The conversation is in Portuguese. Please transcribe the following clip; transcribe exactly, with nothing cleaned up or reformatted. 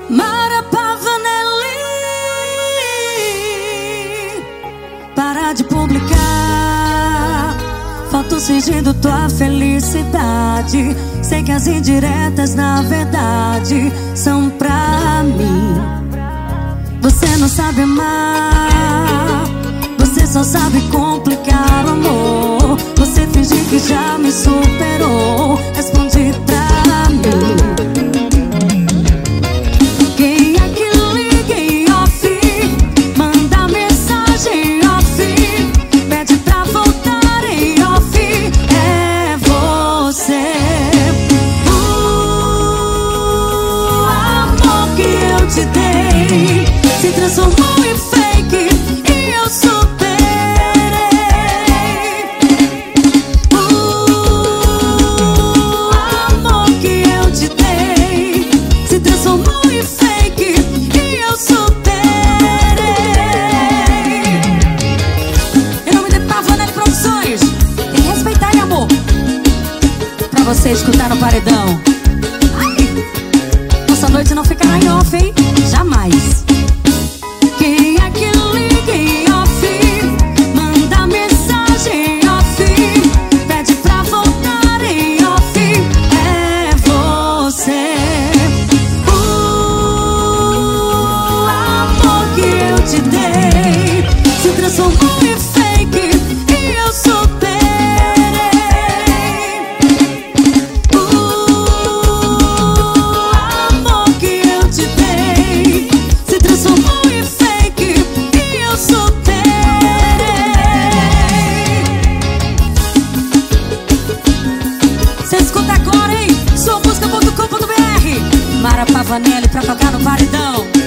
Mara Pavanelli, para de publicar fotos fingindo tua felicidade. Sei que as indiretas na verdade são pra mim. Você não sabe amar, você só sabe complicar o amor. Você finge que já me superou. Responde pra mim. Quem é que liga em off? Manda mensagem off, pede pra voltar em off. É você. O amor que eu te dei se transformou em fake e eu superei. O amor que eu te dei se transformou em fake e eu superei. Em nome de Pavanelli Produções, tem que respeitar, hein, amor? Pra você escutar no paredão. Ai, nossa noite não ficará em off, hein? Jamais. Quem é que liga em off? Manda mensagem off, pede pra voltar em off. É você. O amor que eu te dei se transformou em fake e eu superei. O amor que eu te dei se transformou em fake e eu superei. Cê escuta agora, hein? sua música ponto com ponto br. Mara Pavanelli pra tocar no paredão.